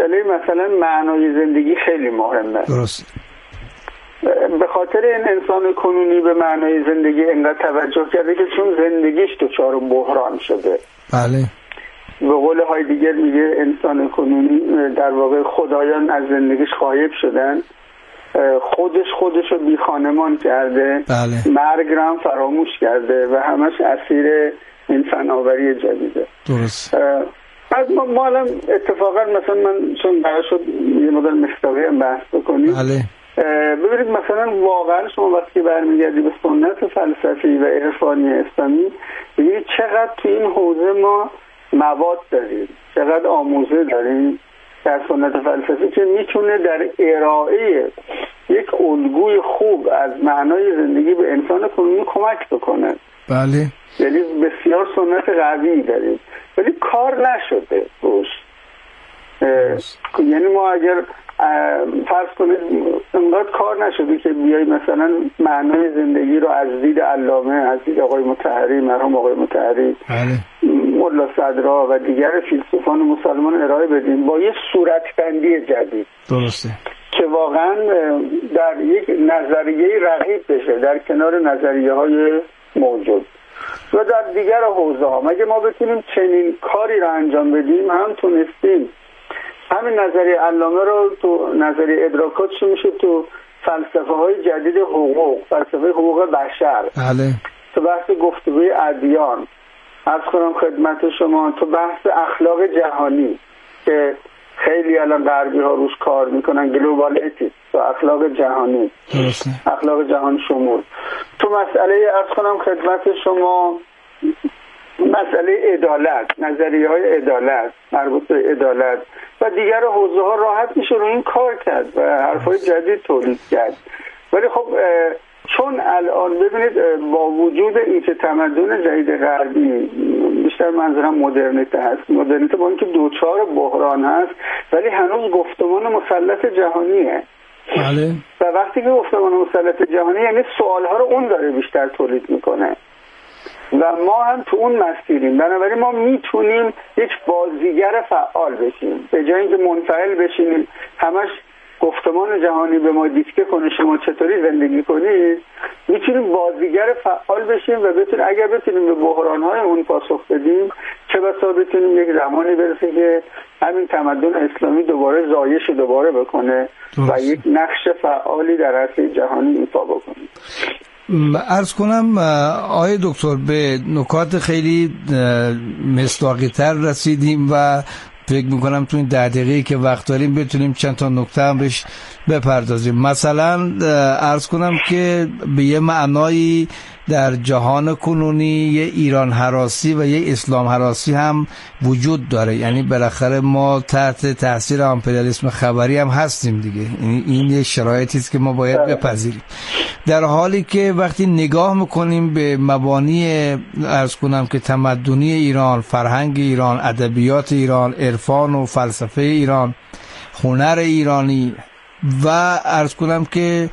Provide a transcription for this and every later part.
مسئله مثلا معنای زندگی خیلی مهمه. درست. به خاطر این انسان کنونی به معنای زندگی اینقدر توجه کرده که چون زندگیش دچار بحران شده. بله. به قول هایدگر میگه انسان کنونی در واقع خدایان از زندگیش غایب شدن، خودش رو بی خانمان کرده. بله. مرگ رو هم فراموش کرده و همش اسیر این فناوری جدیده. درست. از ما الان اتفاقا مثلا من چون قرار شد یه مدل مصداقی هم بحث بکنیم. بله. ببینید مثلا واقعا شما وقتی برمیگردی به سنت فلسفی و عرفانی اسلامی ببینید چقدر تو این حوزه ما مواد داریم، چقدر آموزه داریم در سنت فلسفی که میتونه در ارائه یک الگوی خوب از معنای زندگی به انسان کنونی کمک بکنه. بله. یعنی بسیار سنت قوی داریم ولی کار نشده روش. یعنی ما اگر فرض کنید انقدر کار نشده که بیای مثلا معنای زندگی رو از دید علامه، از دید آقای مطهری، مرحوم آقای مطهری، ملا صدرا و دیگر فیلسوفان مسلمان ارائه بدیم با یه صورتبندی جدید. درسته. که واقعا در یک نظریه رقیب بشه در کنار نظریه های موجود و در دیگر حوزه ها. مگه ما بتونیم چنین کاری را انجام بدیم هم تونستیم همین نظریه علامه رو تو نظریه ادراکاتش میشه تو فلسفه های جدید حقوق، فلسفه حقوق بشر، بله. تو بحث گفتگوی ادیان، عرض کنم خدمت شما تو بحث اخلاق جهانی که خیلی الان غربی ها روش کار میکنن، گلوبالیتی تو اخلاق جهانی، اخلاق جهان شمول، تو مسئله عرض کنم خدمت شما مسئله عدالت، نظریه های عدالت مربوط به عدالت و دیگر حوزه ها راحت میشه رو این کار کرد و حرفای جدید تولید کرد. ولی خب چون الان ببینید با وجود این که تمدن جدید غربی، بیشتر منظورم مدرنیته هست، مدرنیته با اینکه دوچار بحران هست ولی هنوز گفتمان مسلط جهانیه. بله. و وقتی که گفتمان مسلط جهانی یعنی سوالها رو اون داره بیشتر تولید میکنه و ما هم تو اون مسیریم. بنابراین ما میتونیم یک بازیگر فعال بشیم به جای اینکه منفعل بشیم همش گفتمان جهانی به ما دیکته کنه شما چطوری زندگی کنید. میتونیم بازیگر فعال بشیم و اگر بتونیم به بحران‌های اون پاسخ بدیم چه بسا بتونیم یک زمانی برسه که همین تمدن اسلامی دوباره زایش دوباره بکنه و یک نقش فعالی در عرصه جهانی ایفا بکنه. عرض کنم آقای دکتر به نکات خیلی مصداقی تر رسیدیم و فکر میکنم تو این 10 دقیقه‌ای که وقت داریم بتونیم چند تا نکته هم بهش بپردازیم. مثلا عرض کنم که به یه معنایی در جهان کنونی یه ایران هراسی و یه اسلام هراسی هم وجود داره، یعنی بالاخره ما تحت تاثیر امپریالیسم خبری هم هستیم دیگه، یعنی این یه شرایطی است که ما باید بپذیریم. در حالی که وقتی نگاه میکنیم به مبانی عرض کنم که تمدنی ایران، فرهنگ ایران، ادبیات ایران، عرفان و فلسفه ایران، هنر ایرانی و عرض کنم که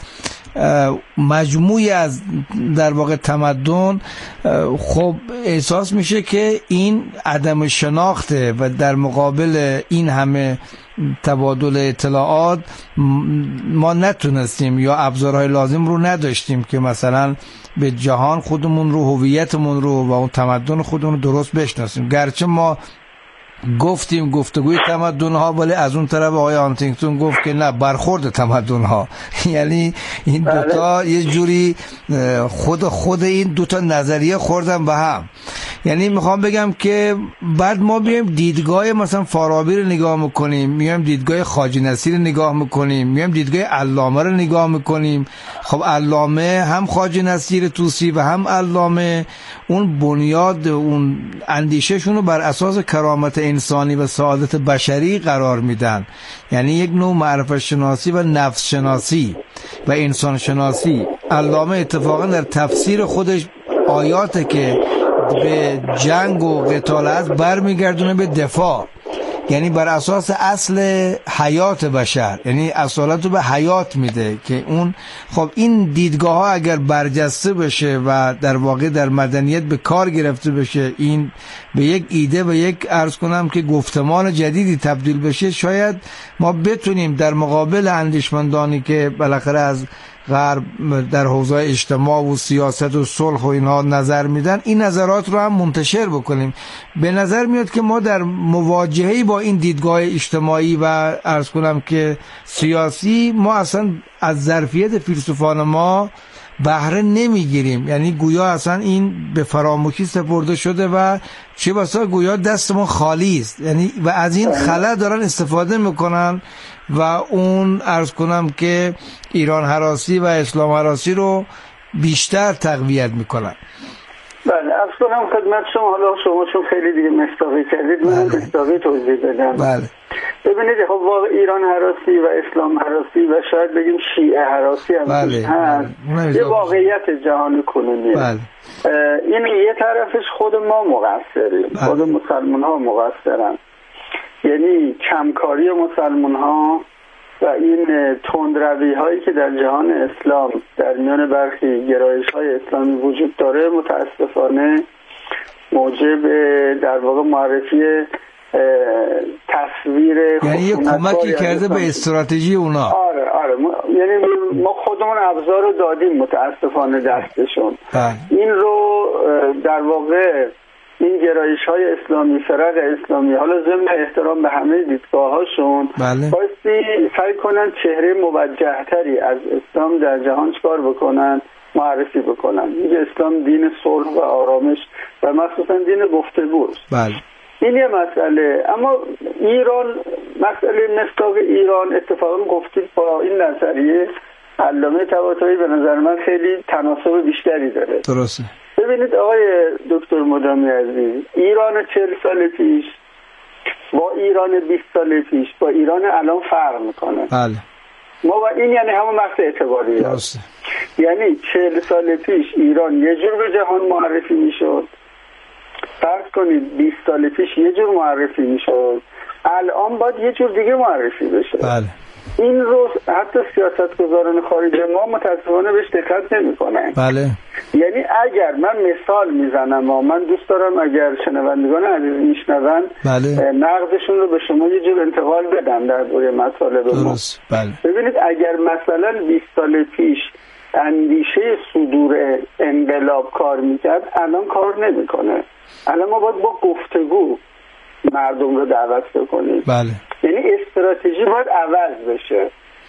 مجموعی از در واقع تمدن، خب احساس میشه که این عدم شناخته و در مقابل این همه تبادل اطلاعات ما نتونستیم یا ابزارهای لازم رو نداشتیم که مثلا به جهان خودمون رو، هویتمون رو و اون تمدن خودمون رو درست بشناسیم. گرچه ما گفتیم گفتگوی تمدن‌ها، ولی از اون طرف آقای هانتینگتون گفت که نه، برخورد تمدن‌ها. یعنی این دوتا یه جوری خود این دوتا نظریه خوردن به هم. یعنی میخوام بگم که بعد ما بیایم دیدگاه مثلا فارابی رو نگاه میکنیم، میایم دیدگاه خواجه نصیر رو نگاه میکنیم، میایم دیدگاه علامه رو نگاه میکنیم. خب علامه هم خواجه نصیر طوسی و هم علامه اون بنیاد اون اندیشهشون رو بر اساس کرامت انسانی و سعادت بشری قرار میدن، یعنی یک نوع معرفت شناسی و نفس شناسی و انسان شناسی. علامه اتفاقا در تفسیر خودش آیاته که به جنگ و قتال است برمیگردونه به دفاع، یعنی بر اساس اصل حیات بشر، یعنی اصالت رو به حیات میده که اون خب این دیدگاه ها اگر برجسته بشه و در واقع در مدنیت به کار گرفته بشه، این به یک ایده و یک عرض کنم که گفتمان جدیدی تبدیل بشه، شاید ما بتونیم در مقابل اندیشمندانی که بالاخره از غرب در حوزه اجتماع و سیاست و صلح و اینها نظر میدن، این نظرات رو هم منتشر بکنیم. به نظر میاد که ما در مواجهه با این دیدگاه اجتماعی و عرض کنم که سیاسی، ما اصلا از ظرفیت فیلسوفان ما بهره نمیگیریم، یعنی گویا اصلا این به فراموشی سپرده شده و چه بسا گویا دست ما خالی است، یعنی و از این خلا دارن استفاده میکنن و اون عرض کنم که ایران هراسی و اسلام هراسی رو بیشتر تقویت میکنن. بله، عرض کنم خدمت شما، حالا شما چون خیلی دیگه مصداقی کردید، من مصداقی توضیح بدم. بله. ببینید خب واقع ایران هراسی و اسلام هراسی و شاید بگیم شیعه هراسی هم هست، یه واقعیت جهان کنونیه. بله. این یه طرفش خود ما مقصریم، خود مسلمان ها مقصرن، یعنی کمکاری مسلمان ها و این تندروی هایی که در جهان اسلام در میان برخی گرایش های اسلامی وجود داره، متاسفانه موجب در واقع معرفی تصویر، یعنی یه کمکی کرده به استراتژی اونا. آره یعنی ما خودمون ابزار رو دادیم متاسفانه دستشون. این رو در واقع این گرایش های اسلامی، فرق اسلامی، حالا ضمن احترام به همه دیدگاه هاشون، بایستی سعی کنن چهره موجه تری از اسلام در جهان چکار بکنن، معرفی بکنن. میگه اسلام دین صلح و آرامش و مخصوصا دین گفتگوست. بله. این یه مسئله. اما ایران، مسئله مصداق ایران، اتفاقا گفتید با این نظریه علامه طباطبایی به نظر من خیلی تناسب بیشتری داره. درسته. ببینید آقای دکتر مدامی عزیز، ایران 40 سال پیش با ایران 20 سال پیش با ایران الان فرق میکنه. بله. ما با این یعنی همون مقصد اعتباری درسته. یعنی 40 سال پیش ایران یه جور به جهان معرفی میشد، فرض کنید 20 سال پیش یه جور معرفی میشد، الان باید یه جور دیگه معرفی بشه. بله. این رو حتی سیاستگزاران خارجی ما متاسفانه بهش دقت نمی‌کنن. بله. یعنی اگر من مثال میزنم و من دوست دارم اگر شنوندگان عزیز میشنون، بله، نقدشون رو به شما یه جور انتقال بدم در دوره مطالب ما. درست. بله. ببینید اگر مثلا 20 سال پیش اندیشه صدور انقلاب کار میکرد، الان کار نمیکنه. الان ما باید با گفتگو مردم رو دعوت بکنیم. بله. یعنی استراتژی باید عوض بشه،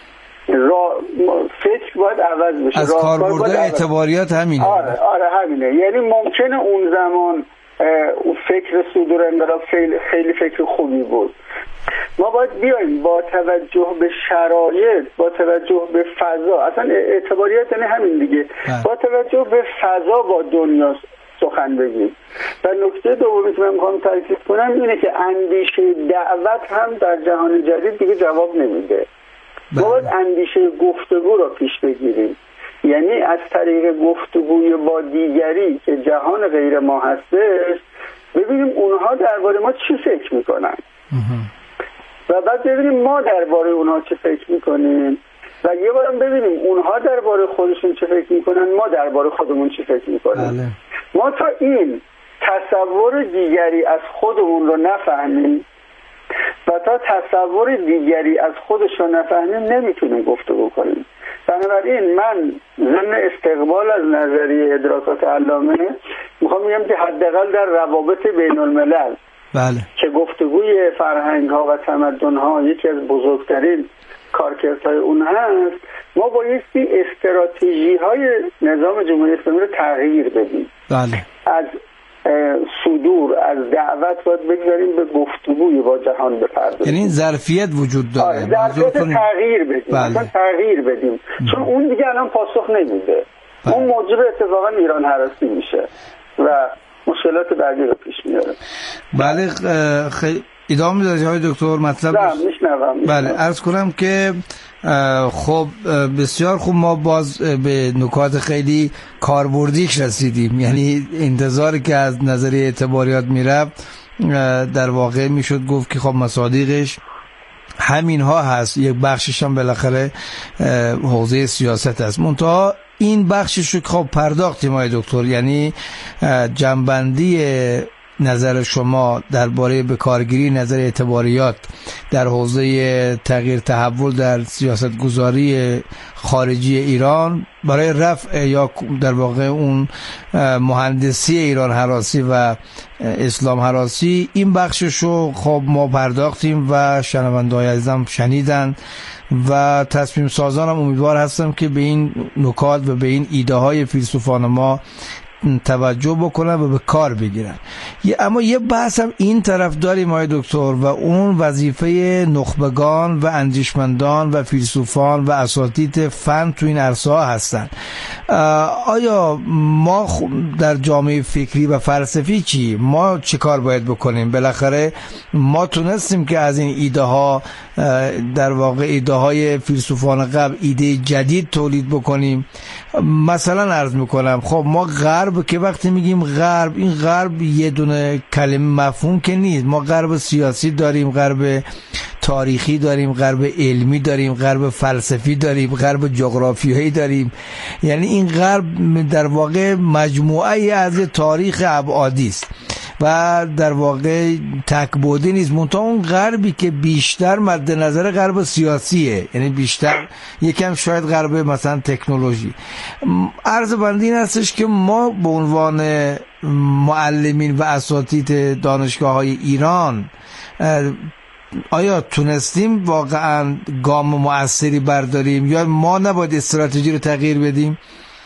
فکر باید عوض بشه، از کاربرد اعتباریات همینه. آره همینه. یعنی ممکنه اون زمان فکر صدور انقلاب خیلی فکر خوبی بود. ما باید بیاییم با توجه به شرایط، با توجه به فضا، اصلا اعتباریات یعنی همین دیگه، با توجه به فضا با دنیا سخن بگیم. و نکته دومی که من میخوام تاکید کنم اینه که اندیشه دعوت هم در جهان جدید دیگه جواب نمیده. باید اندیشه گفتگو رو پیش بگیریم، یعنی از طریق گفتگوی با دیگری که جهان غیر ما هستش ببینیم اونها درباره ما چی فکر میکنن و بعد ببینیم ما درباره اونها چی فکر میکنیم و یه بارم ببینیم اونها درباره خودشون چی فکر میکنن، ما درباره خودمون چی فکر میکنیم. ما تا این تصور دیگری از خودمون رو نفهمیم و تا تصور دیگری از خودش رو نفهمیم نمیتونیم گفتگو کنیم. بنابراین من ضمن استقبال از نظریه ادراکات علامه میخوام بگم که حداقل در روابط بین الملل، بله، که گفتگوی فرهنگ ها و تمدن ها یکی از بزرگترین کارکردهای اون هست، ما بایستی استراتژی های نظام جمهوری اسلامی رو تغییر بدیم. بله. از صدور، از دعوت باید بگذاریم به گفتگوی با جهان بپردازیم. یعنی این ظرفیت وجود داره. ظرفیت تغییر بدیم. بله. تغییر بدیم. چون اون دیگه الان پاسخ نمیده. بله. اون موجب اتفاقا ایران هراسی میشه و مشکلات بعدی رو پیش میاره. بله. ادامه دادی های دکتر مطلب؟ نه میشنوم. بله، عرض کنم که خب بسیار خوب، ما باز به نکات خیلی کاربردیش رسیدیم. یعنی انتظاری که از نظریه اعتباریات میرفت در واقع میشد گفت که خب مصادیقش همین ها هست، یک بخشش هم بالاخره حوزه سیاست است. منتها این بخشش رو خب پرداختیم آقای دکتر، یعنی جنبندی نظر شما درباره بکارگیری نظر اعتباریات در حوزه تغییر تحول در سیاست گذاری خارجی ایران برای رفع یا در واقع اون مهندسی ایران هراسی و اسلام هراسی، این بخشش رو خب ما پرداختیم و شنونده‌های عزیزم شنیدن و تصمیم سازان هم امیدوار هستم که به این نکات و به این ایده های فیلسوفان ما توجه بکنن و به کار بگیرن. اما یه بحث هم این طرف داریم آقای دکتر و اون وظیفه نخبگان و اندیشمندان و فیلسوفان و اساتید فن تو این عرصه ها هستن. آیا ما در جامعه فکری و فلسفی چی؟ ما چه کار باید بکنیم؟ بالاخره ما تونستیم که از این ایده ها در واقع ایده های فیلسوفان قبل ایده جدید تولید بکنیم. مثلا عرض میکنم خب ما غرب که وقتی میگیم غرب، این غرب یه دونه کلمه مفهوم که نیست. ما غرب سیاسی داریم، غرب تاریخی داریم، غرب علمی داریم، غرب فلسفی داریم، غرب جغرافیایی داریم. یعنی این غرب در واقع مجموعه از تاریخ ابعادی است و در واقع تک‌بعدی نیست. منتها اون غربی که بیشتر مد نظر غرب سیاسیه، یعنی بیشتر یکم شاید غرب مثلا تکنولوژی. عرض بندی این هستش که ما به عنوان معلمین و اساتید دانشگاه‌های ایران آیا تونستیم واقعا گام مؤثری برداریم یا ما نباید استراتژی رو تغییر بدیم؟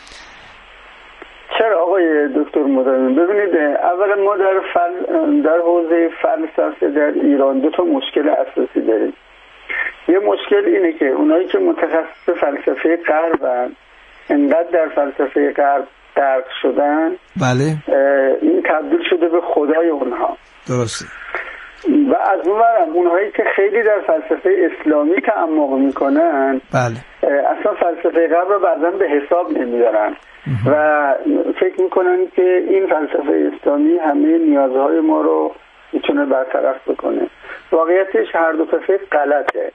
چرا آقای دکتر مدرن؟ ببینید، اولا ما در حوزه فلسفه در ایران دو تا مشکل اساسی داریم. یه مشکل اینه که اونایی که متخصص فلسفه غربن انقدر در فلسفه غرب غرق شدن، بله، این تبدیل شده به خدای اونها. درسته. و از اونورم اونهایی که خیلی در فلسفه اسلامی تعمق میکنن، بله، اصلا فلسفه غرب رو بعضا به حساب نمیارن و فکر میکنن که این فلسفه اسلامی همه نیازهای ما رو میتونه برطرف بکنه. واقعیتش هر دو فکر غلطه.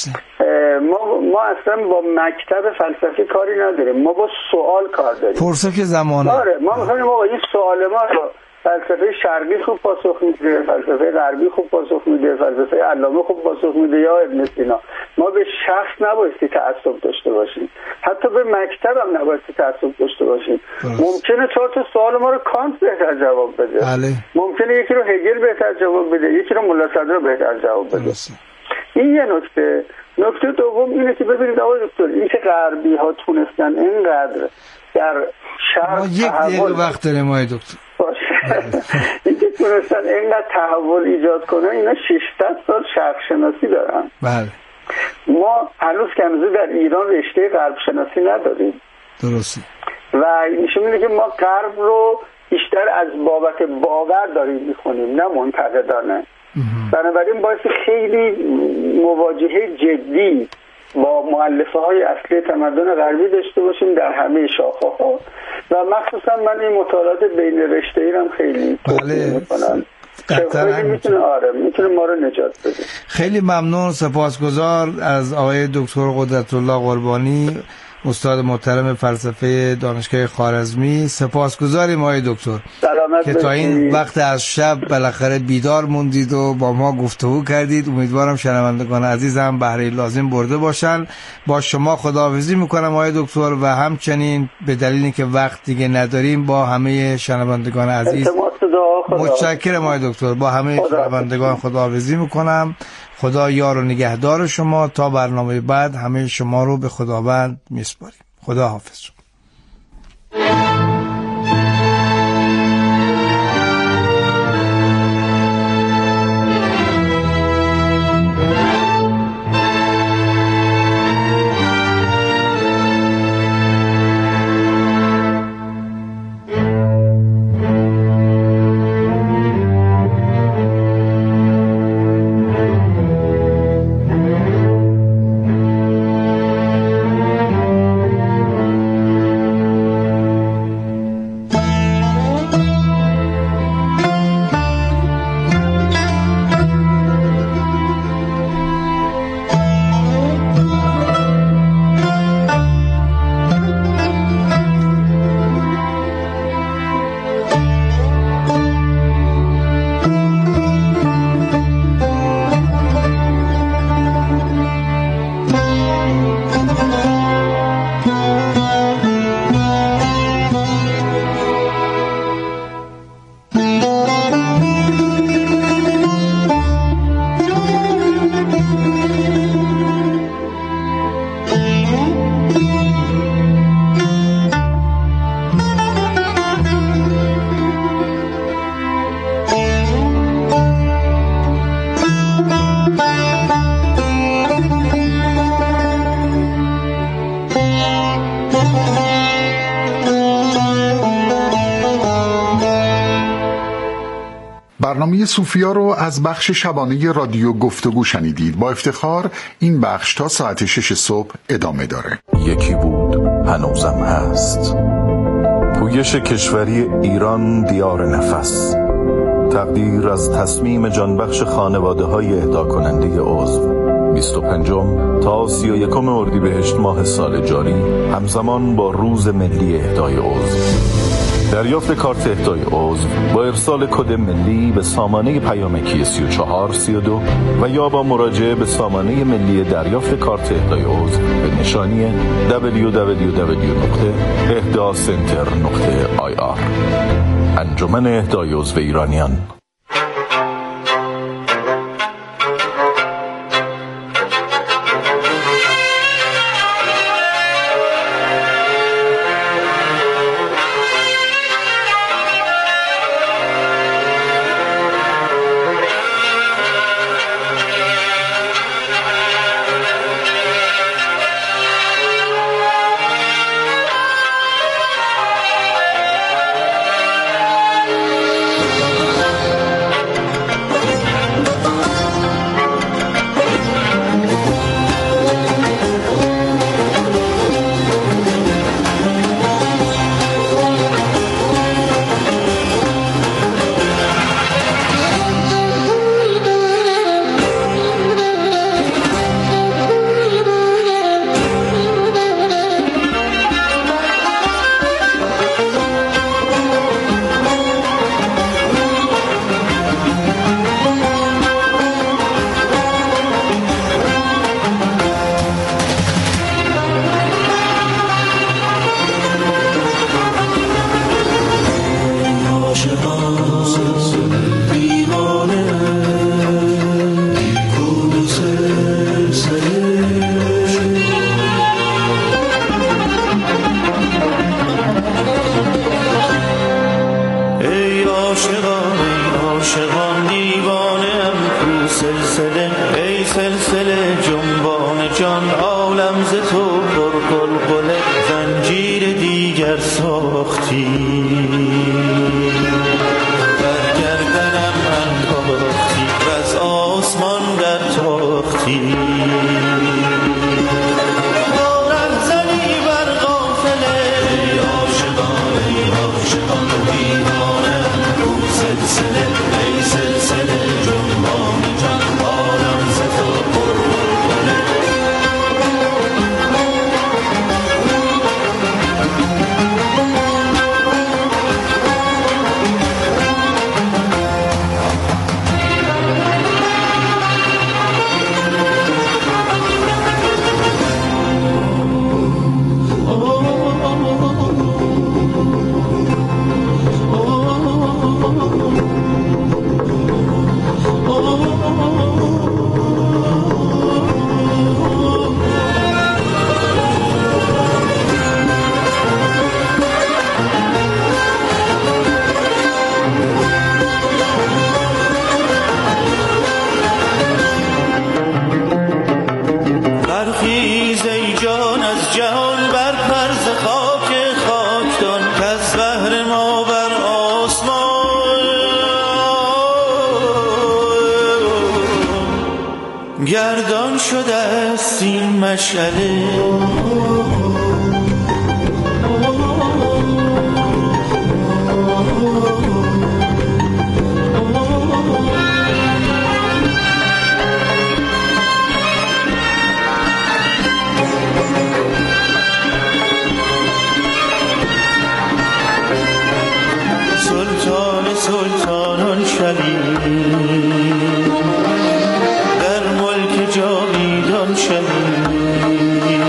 ما اصلا با مکتب فلسفی کاری نداریم، ما با سوال کار داریم. فرصت که زمانه ما میخوایم آقا این سوال ما رو فلسفه شرقی خوب پاسخ میده، فلسفه غربی خوب پاسخ میده، فلسفه علامه خوب پاسخ میده یا ابن سینا. ما به شخص نبایستی تعصب داشته باشیم، حتی به مکتب هم نبایستی تعصب داشته باشیم. ممکنه 4 تا سوال ما رو کانت بهتر جواب بده، بله. ممکنه یکی رو هگل بهتر جواب بده، یکی رو ملا صدرا بهتر جواب بده. این یه نکته. نکته دوم اینه که ببینید آقای دکتر، این که غربی ها تونستن اینقدر در شرق ما یک دقیقه وقت داریم آقای دکتر. این که تونستن اینقدر تحول ایجاد کنن، اینا 600 سال شرق شناسی دارن. بله. ما هنوز کنوزه در ایران رشته غرب شناسی نداریم. درسته. و نشون میده که ما غرب رو بیشتر از بابت باور داریم میخونیم، نه منتقدانه. بنابراین باعث خیلی مواجهه جدی با مؤلفه های اصلی تمدن غربی داشته باشیم در همه شاخه ها و مخصوصا من این مطالعات بین رشته‌ای رو خیلی توصیه میکنم. میتونه ما رو نجات بده. خیلی ممنون، سپاسگزار از آقای دکتر قدرت‌الله قربانی، استاد محترم فلسفه دانشگاه خوارزمی. سپاسگزاریم آقای دکتر که تا این وقت از شب بالاخره بیدار موندید و با ما گفتگو کردید. امیدوارم شنوندگان عزیزم بهره لازم برده باشن. با شما خداحافظی میکنم آقای دکتر و همچنین به دلیلی که وقت دیگه نداریم با همه شنوندگان عزیز متشکرم آقای دکتر. با همه شنوندگان خداحافظی میکنم. خدا یار و نگهدار شما. تا برنامه بعد همه شما رو به خداوند میسپاریم. خدا حافظ. برنامه صوفیا رو از بخش شبانه رادیو گفتگو شنیدید. با افتخار این بخش تا ساعت 6 صبح ادامه داره. یکی بود هنوزم هست، پویش کشوری ایران دیار نفس، تقدیر از تصمیم جانبخش خانواده های اهدا کننده عضو 25 تا 31 اردیبهشت ماه سال جاری، همزمان با روز ملی اهدای عضو. دریافت کارت اهدای عضو با ارسال کد ملی به سامانه پیامکی 3432 و یا با مراجعه به سامانه ملی دریافت کارت اهدای عضو به نشانی www.ehdacenter.ir. انجمن اهدای عضو ایرانیان. گردان شده است این مشعله، سلطان سلطانان شوید، در ملک جاویدان شوید،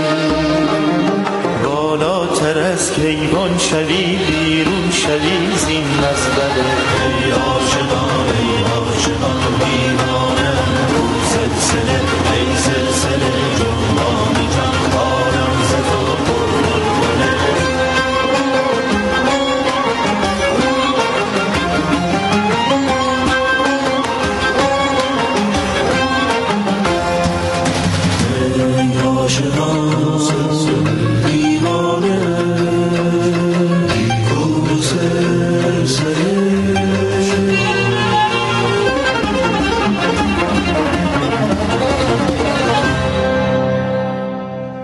بالاتر از کیوان شوید، بیرون شوید زین مزبله. ای عاشقان ای عاشقان دیوانه، سلسله ای سلسله جنبان جان، عالم ز تو پربلبله.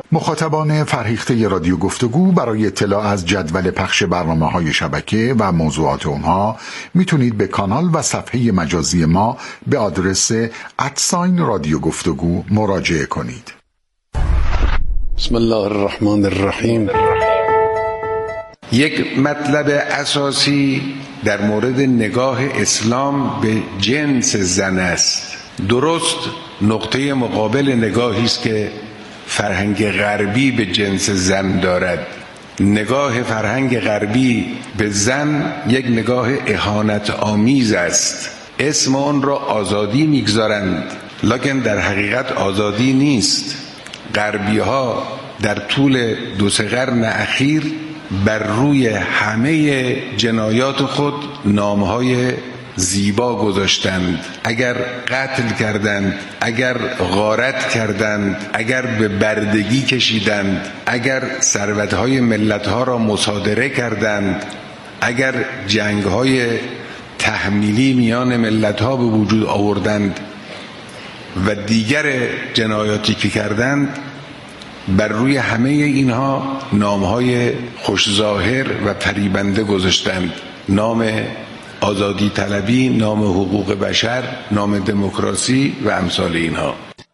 مخاطبان فرهیخته رادیو گفتگو برای اطلاع از جدول پخش برنامه‌های شبکه و موضوعات اونها میتونید به کانال و صفحه مجازی ما به آدرس @رادیو گفتگو مراجعه کنید. بسم الله الرحمن الرحیم. یک مطلب اساسی در مورد نگاه اسلام به جنس زن است. درست نقطه مقابل نگاهی است که فرهنگ غربی به جنس زن دارد. نگاه فرهنگ غربی به زن یک نگاه اهانت آمیز است. اسم آن را آزادی میگذارند، لکن در حقیقت آزادی نیست. غربی ها در طول 2-3 قرن اخیر بر روی همه جنایات خود نامهای زیبا گذاشتند. اگر قتل کردند، اگر غارت کردند، اگر به بردگی کشیدند، اگر ثروت‌های ملت‌ها را مصادره کردند، اگر جنگ‌های تحمیلی میان ملت‌ها به وجود آوردند و دیگر جنایاتی که کردند، بر روی همه اینها نامهای خوشظاهر و فریبنده گذاشتند. نام آزادی طلبی، نام حقوق بشر، نام دموکراسی و امثال اینها.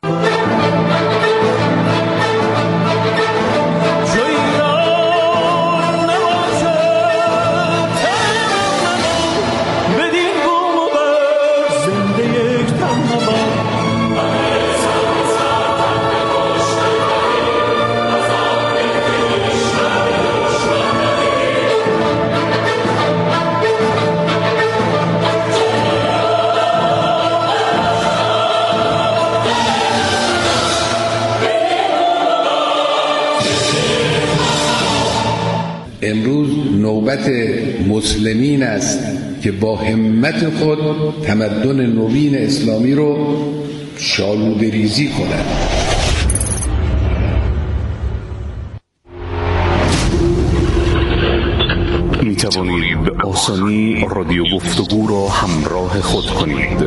امروز نوبت مسلمین است که با همت خود تمدن نوین اسلامی رو شالوده‌ریزی کنند. می توانید به آسانی رادیو گفتگو را همراه خود کنید.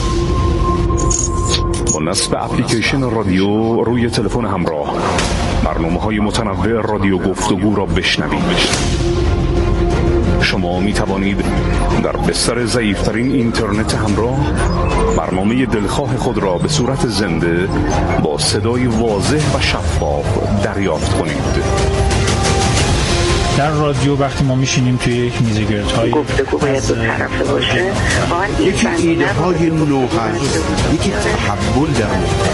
با نصب اپلیکیشن رادیو روی تلفن همراه برنامه‌های متنوع رادیو گفتگو را بشنوید. شما می توانید در بستر ضعیف‌ترین اینترنت همراه برنامه دلخواه خود را به صورت زنده با صدای واضح و شفاف دریافت کنید. در رادیو وقتی ما میشینیم توی یک میزگردهای گفتگو باید دو طرفه باشه. یکی ایده های نو هست، یکی تحول در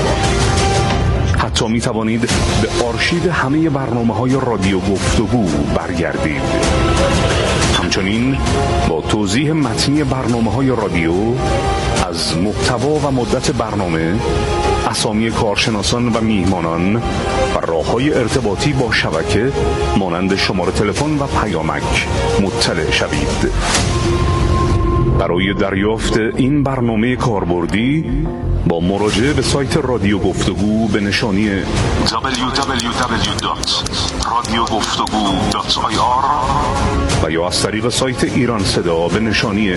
حتی می توانید به آرشیو همه برنامه‌های رادیو گفتگو برگردید. همچنین با توضیح متنی برنامه‌های رادیو از محتوا و مدت برنامه، اسامی کارشناسان و میهمانان و راه‌های ارتباطی با شبکه مانند شماره تلفن و پیامک مطلع شوید. برای دریافت این برنامه کاربردی با مراجعه به سایت رادیو گفتگو به نشانی www.radiogoftgu.ir و یا از طریق سایت ایران صدا به نشانی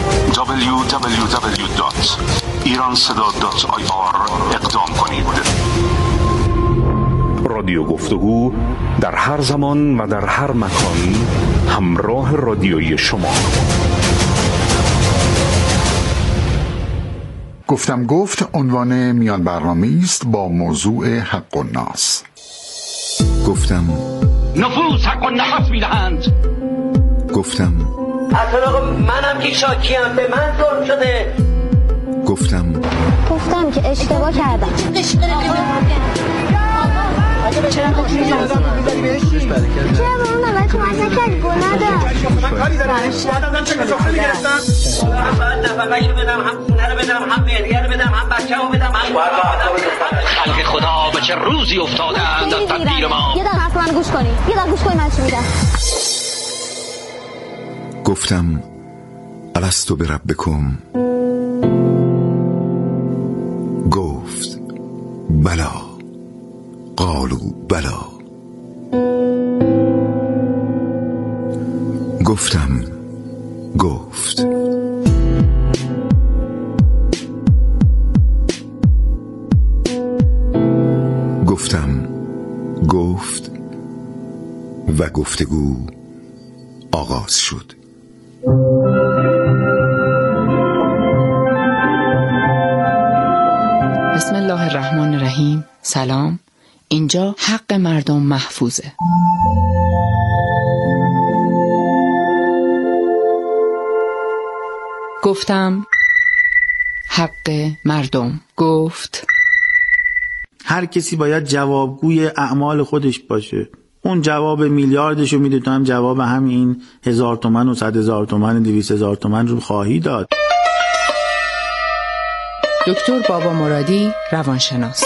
www.iranseda.ir اقدام کنید. رادیو گفتگو در هر زمان و در هر مکان همراه رادیویی شما. گفتم گفت عنوان میان برنامه است با موضوع حق الناس. گفتم نفوس حق الناس میدهند. گفتم اصلا منم که شاکیم، به من ظلم شده. گفتم که اشتباه کردم. چرا اون نوبت کمک نکردی؟ گناه دارم. نفقه‌شو بدم، هم خونه رو بدم، هم مهریه رو بدم، هم بچه رو بدم، هم خلق خدا به چه روزی افتادند از تدبیر ما. یه دقیقه حرف من گوش کنی، من چی میگم. گفتم الستو بربکم. گفت بلا. قالوا بلا. گفتم گفت. گفتم گفت و گفتگو آغاز شد. بسم الله الرحمن الرحیم. سلام. اینجا حق مردم محفوظه. گفتم حق مردم. گفت هر کسی باید جوابگوی اعمال خودش باشه. اون جواب میلیاردشو میده، تو هم جواب همین 1000 تومن و 100,000 تومن 200,000 تومن رو خواهی داد. دکتر بابا مرادی، روانشناس.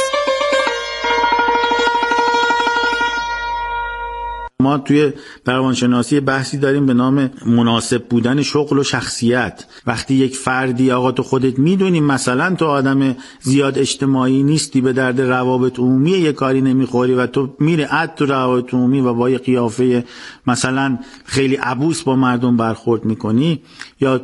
ما توی روانشناسی بحثی داریم به نام مناسب بودن شغل و شخصیت. وقتی یک فردی آقا تو خودت میدونی مثلا تو آدم زیاد اجتماعی نیستی، به درد روابط عمومی یک کاری نمیخوری و تو میره تو روابط عمومی و با یه قیافه مثلا خیلی عبوس با مردم برخورد میکنی، یا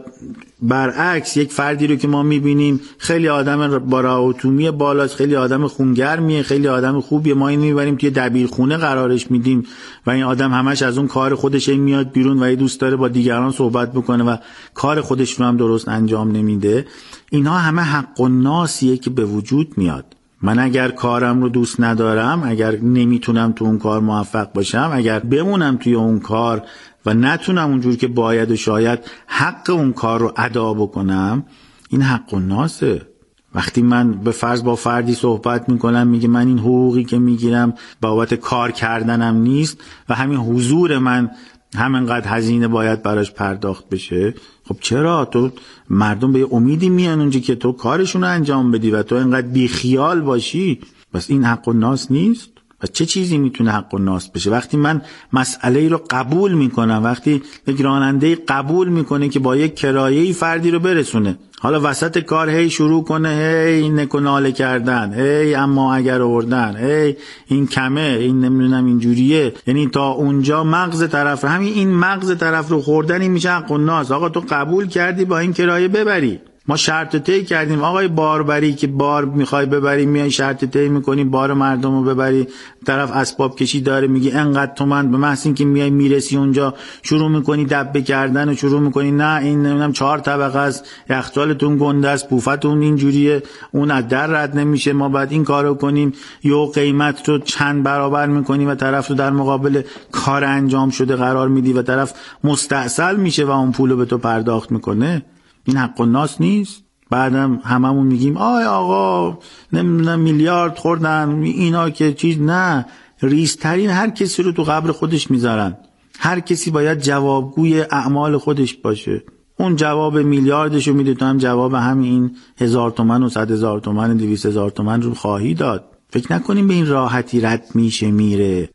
برعکس یک فردی رو که ما میبینیم خیلی آدم با روابط عمومی بالاست، خیلی آدم خونگرمیه، خیلی آدم خوبیه، ما این میبریم توی دبیرخونه قرارش میدیم و این آدم همش از اون کار خودش میاد بیرون و دوست داره با دیگران صحبت بکنه و کار خودش رو هم درست انجام نمیده. اینها همه حق و ناسیه که به وجود میاد. من اگر کارم رو دوست ندارم، اگر نمیتونم تو اون کار موفق باشم، اگر بمونم توی اون کار و نتونم اونجور که باید و شاید حق اون کار رو ادا بکنم، این حق و ناسه. وقتی من به فرض با فردی صحبت میکنم میگه من این حقوقی که میگیرم بابت کار کردنم نیست و همین حضور من همینقدر هزینه باید براش پرداخت بشه، خب چرا؟ تو مردم به امیدی میان اونجا که تو کارشون رو انجام بدی و تو اینقدر بیخیال باشی. بس این حق و ناس نیست؟ و چه چیزی میتونه حق و ناس بشه؟ وقتی من مسئله رو قبول میکنم، وقتی یک راننده قبول میکنه که با یک کرایه‌ای فردی رو برسونه، حالا وسط کار هی شروع کنه هی نکناله کردن، هی اما اگر آوردن، هی این کمه، این نمیدونم اینجوریه، یعنی تا اونجا مغز طرف، همین این مغز طرف رو خوردن این میشه حق و ناس. آقا تو قبول کردی با این کرایه ببری، ما شرط طی کردیم آقای باربری که بار میخوای ببری، میای شرط طی میکنی بار مردم رو ببری، طرف اسباب کشی داره میگی انقدر تومن، به محض اینکه میای میرسی اونجا شروع میکنی دبه کردن و شروع میکنی نه این نمیدونم 4 طبقه است، یخچالتون گنده است، بوفتون اینجوریه، اون از در رد نمیشه، ما بعد این کارو کنیم، یا قیمت رو چند برابر میکنی و طرف رو در مقابل کار انجام شده قرار میدی و طرف مستعسل میشه و اون پولو به تو پرداخت میکنه. این حق و ناس نیست؟ بعدم هممون میگیم آقا نمیدونم میلیارد خوردن اینا که چیز. نه، ریزترین هر کسی رو تو قبر خودش میذارن. هر کسی باید جوابگوی اعمال خودش باشه. اون جواب میلیاردشو میده، تو هم جواب همین 1000 تومن و 100,000 تومن 200,000 تومن رو خواهی داد. فکر نکنیم به این راحتی رد میشه میره.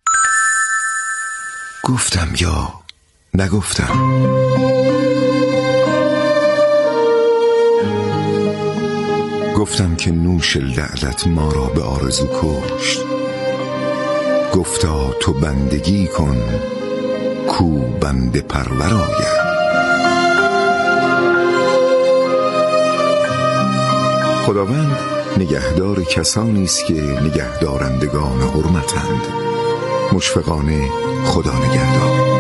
گفتم یا نگفتم؟ گفتم که نوش لعلت ما را به آرزو کشت. گفتا تو بندگی کن کو بنده پرور آید. خداوند نگهدار کسانی است که نگهدارندگان حرمتند. مشفقانه خدا نگهدار.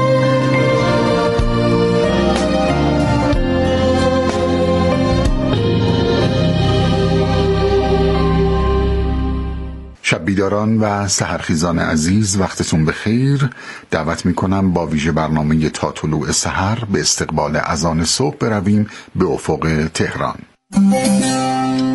شب بیداران و سحرخیزان عزیز، وقتتون بخیر. دعوت میکنم با ویژه برنامه تا طلوع سحر به استقبال اذان صبح برویم به افق تهران.